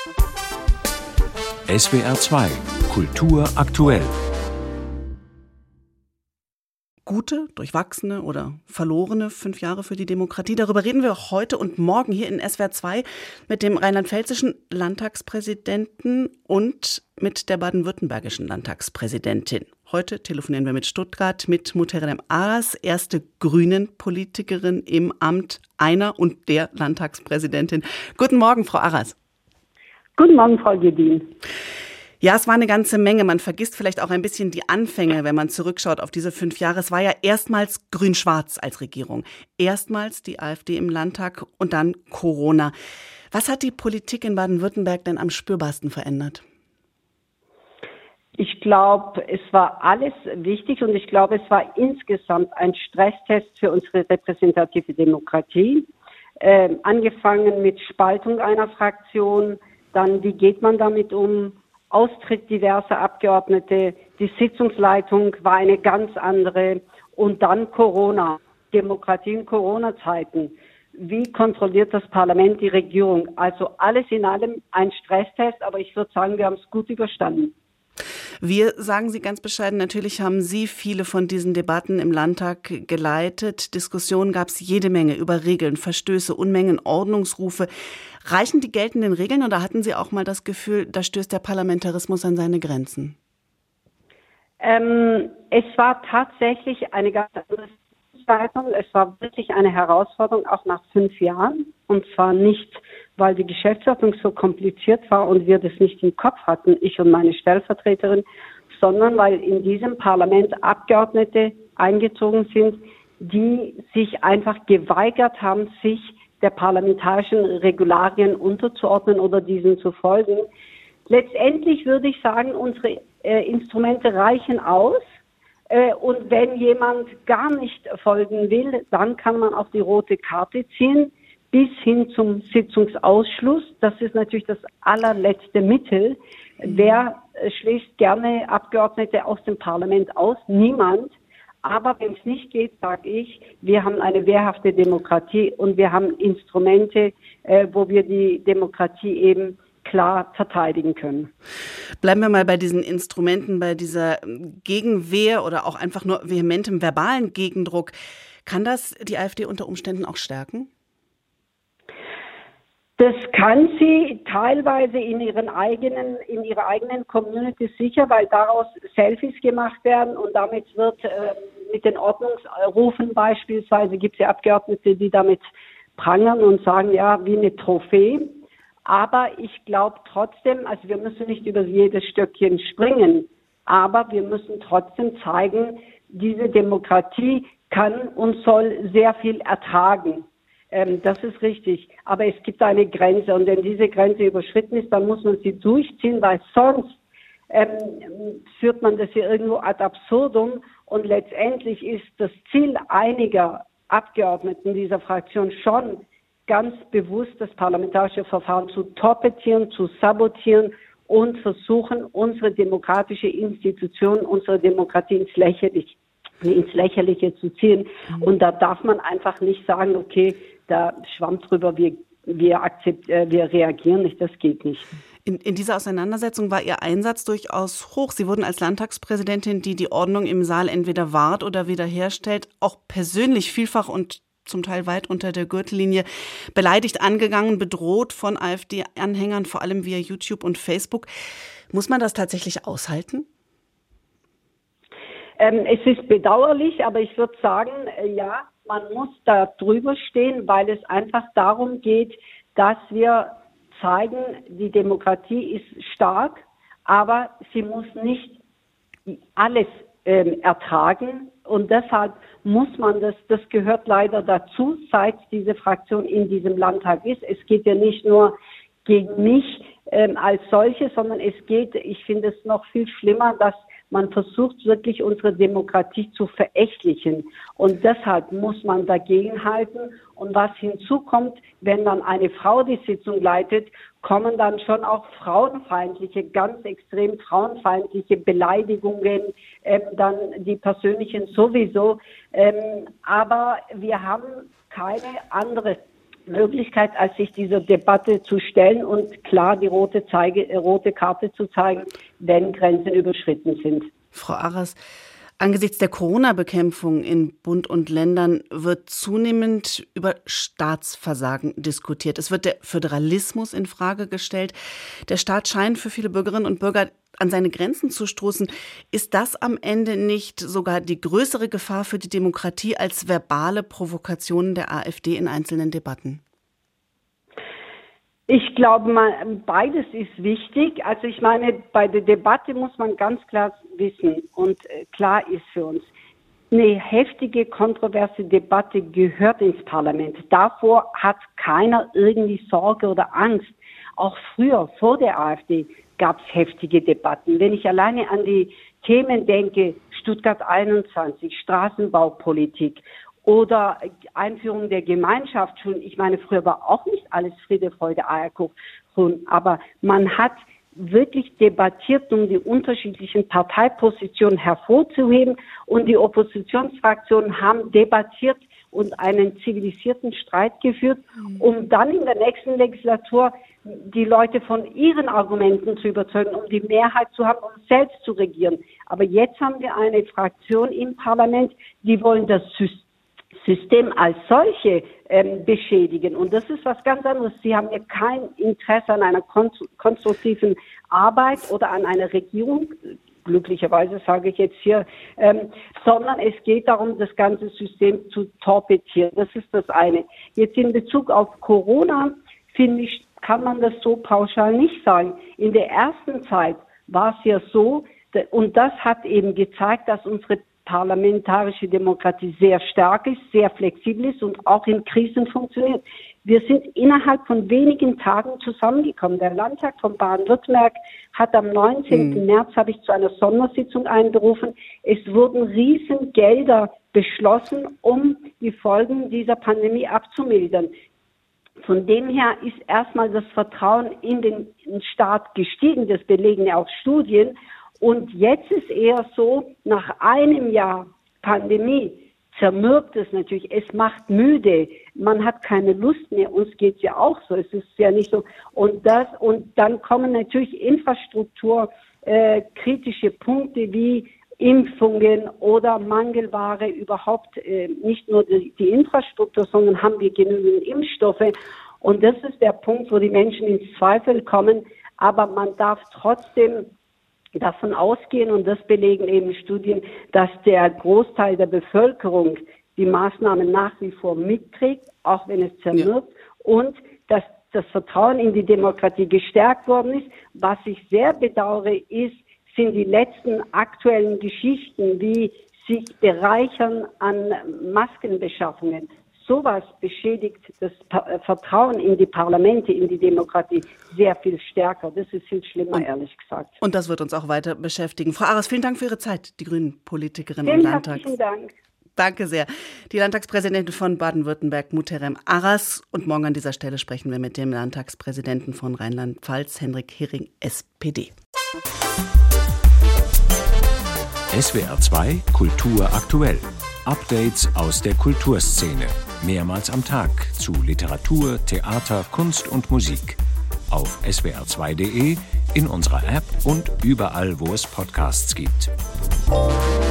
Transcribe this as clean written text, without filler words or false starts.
SWR 2 Kultur aktuell. Gute, durchwachsene oder verlorene 5 Jahre für die Demokratie. Darüber reden wir heute und morgen hier in SWR 2 mit dem rheinland-pfälzischen Landtagspräsidenten und mit der baden-württembergischen Landtagspräsidentin. Heute telefonieren wir mit Stuttgart mit Muhterem Aras, erste Grünen-Politikerin im Amt einer und der Landtagspräsidentin. Guten Morgen, Frau Aras. Guten Morgen, Frau Gedin. Ja, es war eine ganze Menge. Man vergisst vielleicht auch ein bisschen die Anfänge, wenn man zurückschaut auf diese 5 Jahre. Es war ja erstmals Grün-Schwarz als Regierung. Erstmals die AfD im Landtag und dann Corona. Was hat die Politik in Baden-Württemberg denn am spürbarsten verändert? Ich glaube, es war alles wichtig und ich glaube, es war insgesamt ein Stresstest für unsere repräsentative Demokratie. Angefangen mit Spaltung einer Fraktion, dann wie geht man damit um? Austritt diverser Abgeordnete, die Sitzungsleitung war eine ganz andere und dann Corona, Demokratie in Corona-Zeiten. Wie kontrolliert das Parlament die Regierung? Also alles in allem ein Stresstest, aber ich würde sagen, wir haben es gut überstanden. Wir, sagen Sie ganz bescheiden, natürlich haben Sie viele von diesen Debatten im Landtag geleitet. Diskussionen gab es jede Menge über Regeln, Verstöße, Unmengen, Ordnungsrufe. Reichen die geltenden Regeln oder hatten Sie auch mal das Gefühl, da stößt der Parlamentarismus an seine Grenzen? Es war tatsächlich eine ganz andere Zeitung. Es war wirklich eine Herausforderung, auch nach 5 Jahren. Und zwar nicht, weil die Geschäftsordnung so kompliziert war und wir das nicht im Kopf hatten, ich und meine Stellvertreterin, sondern weil in diesem Parlament Abgeordnete eingezogen sind, die sich einfach geweigert haben, sich der parlamentarischen Regularien unterzuordnen oder diesen zu folgen. Letztendlich würde ich sagen, unsere Instrumente reichen aus. Und wenn jemand gar nicht folgen will, dann kann man auch die rote Karte ziehen, bis hin zum Sitzungsausschluss. Das ist natürlich das allerletzte Mittel. Wer schließt gerne Abgeordnete aus dem Parlament aus? Niemand. Aber wenn es nicht geht, sage ich, wir haben eine wehrhafte Demokratie und wir haben Instrumente, wo wir die Demokratie eben klar verteidigen können. Bleiben wir mal bei diesen Instrumenten, bei dieser Gegenwehr oder auch einfach nur vehementem verbalen Gegendruck. Kann das die AfD unter Umständen auch stärken? Das kann sie teilweise in ihrer eigenen Community sicher, weil daraus Selfies gemacht werden und damit wird mit den Ordnungsrufen beispielsweise, gibt es ja Abgeordnete, die damit prangern und sagen, ja, wie eine Trophäe. Aber ich glaube trotzdem, also wir müssen nicht über jedes Stöckchen springen, aber wir müssen trotzdem zeigen, diese Demokratie kann und soll sehr viel ertragen. Das ist richtig. Aber es gibt eine Grenze und wenn diese Grenze überschritten ist, dann muss man sie durchziehen, weil sonst führt man das hier irgendwo ad absurdum und letztendlich ist das Ziel einiger Abgeordneten dieser Fraktion schon ganz bewusst das parlamentarische Verfahren zu torpedieren, zu sabotieren und versuchen, unsere demokratische Institution, unsere Demokratie ins Lächerliche zu ziehen. Und da darf man einfach nicht sagen, okay, da schwamm drüber, wir reagieren nicht, das geht nicht. In dieser Auseinandersetzung war Ihr Einsatz durchaus hoch. Sie wurden als Landtagspräsidentin, die die Ordnung im Saal entweder wahrt oder wiederherstellt, auch persönlich vielfach und zum Teil weit unter der Gürtellinie beleidigt, angegangen, bedroht von AfD-Anhängern, vor allem via YouTube und Facebook. Muss man das tatsächlich aushalten? Es ist bedauerlich, aber ich würde sagen, ja, man muss da drüber stehen, weil es einfach darum geht, dass wir zeigen, die Demokratie ist stark, aber sie muss nicht alles ertragen. Und deshalb muss man das gehört leider dazu, seit diese Fraktion in diesem Landtag ist. Es geht ja nicht nur gegen mich als solche, sondern es geht, ich finde es noch viel schlimmer, dass man versucht wirklich unsere Demokratie zu verächtlichen. Und deshalb muss man dagegenhalten. Und was hinzukommt, wenn dann eine Frau die Sitzung leitet, kommen dann schon auch frauenfeindliche, ganz extrem frauenfeindliche Beleidigungen, dann die persönlichen sowieso. Aber wir haben keine andere Möglichkeit, als sich dieser Debatte zu stellen und klar die rote Karte zu zeigen, wenn Grenzen überschritten sind. Frau Arras, angesichts der Corona-Bekämpfung in Bund und Ländern wird zunehmend über Staatsversagen diskutiert. Es wird der Föderalismus in Frage gestellt. Der Staat scheint für viele Bürgerinnen und Bürger an seine Grenzen zu stoßen. Ist das am Ende nicht sogar die größere Gefahr für die Demokratie als verbale Provokationen der AfD in einzelnen Debatten? Ich glaube, beides ist wichtig. Also ich meine, bei der Debatte muss man ganz klar wissen und klar ist für uns, eine heftige, kontroverse Debatte gehört ins Parlament. Davor hat keiner irgendwie Sorge oder Angst. Auch früher, vor der AfD, gab es heftige Debatten. Wenn ich alleine an die Themen denke, Stuttgart 21, Straßenbaupolitik oder Einführung der Gemeinschaftsschulen. Ich meine, früher war auch nicht alles Friede, Freude, Eierkuchen, aber man hat wirklich debattiert, um die unterschiedlichen Parteipositionen hervorzuheben, und die Oppositionsfraktionen haben debattiert und einen zivilisierten Streit geführt, um dann in der nächsten Legislatur die Leute von ihren Argumenten zu überzeugen, um die Mehrheit zu haben, um selbst zu regieren. Aber jetzt haben wir eine Fraktion im Parlament, die wollen das System als solche beschädigen. Und das ist was ganz anderes. Sie haben ja kein Interesse an einer konstruktiven Arbeit oder an einer Regierung, glücklicherweise sage ich jetzt hier, sondern es geht darum, das ganze System zu torpedieren. Das ist das eine. Jetzt in Bezug auf Corona, finde ich, kann man das so pauschal nicht sagen. In der ersten Zeit war es ja so, und das hat eben gezeigt, dass unsere parlamentarische Demokratie sehr stark ist, sehr flexibel ist und auch in Krisen funktioniert. Wir sind innerhalb von wenigen Tagen zusammengekommen. Der Landtag von Baden-Württemberg hat am 19. März, habe ich zu einer Sondersitzung einberufen. Es wurden Riesengelder beschlossen, um die Folgen dieser Pandemie abzumildern. Von dem her ist erstmal das Vertrauen in den Staat gestiegen. Das belegen ja auch Studien. Und jetzt ist eher so, nach einem Jahr Pandemie zermürbt es natürlich. Es macht müde. Man hat keine Lust mehr. Uns geht's ja auch so. Es ist ja nicht so. Und dann kommen natürlich kritische Punkte wie Impfungen oder Mangelware überhaupt, nicht nur die Infrastruktur, sondern haben wir genügend Impfstoffe. Und das ist der Punkt, wo die Menschen ins Zweifel kommen. Aber man darf trotzdem davon ausgehen, und das belegen eben Studien, dass der Großteil der Bevölkerung die Maßnahmen nach wie vor mitträgt, auch wenn es zermürbt, und dass das Vertrauen in die Demokratie gestärkt worden ist. Was ich sehr bedauere, sind die letzten aktuellen Geschichten, wie sich bereichern an Maskenbeschaffungen. Sowas beschädigt das Vertrauen in die Parlamente, in die Demokratie sehr viel stärker. Das ist viel schlimmer, ehrlich gesagt. Und das wird uns auch weiter beschäftigen. Frau Arras, vielen Dank für Ihre Zeit, die Grünen-Politikerin im Landtag. Herzlichen Dank. Danke sehr. Die Landtagspräsidentin von Baden-Württemberg, Muhterem Aras. Und morgen an dieser Stelle sprechen wir mit dem Landtagspräsidenten von Rheinland-Pfalz, Henrik Hering, SPD. SWR 2 Kultur aktuell. Updates aus der Kulturszene. Mehrmals am Tag zu Literatur, Theater, Kunst und Musik. Auf swr2.de, in unserer App und überall, wo es Podcasts gibt.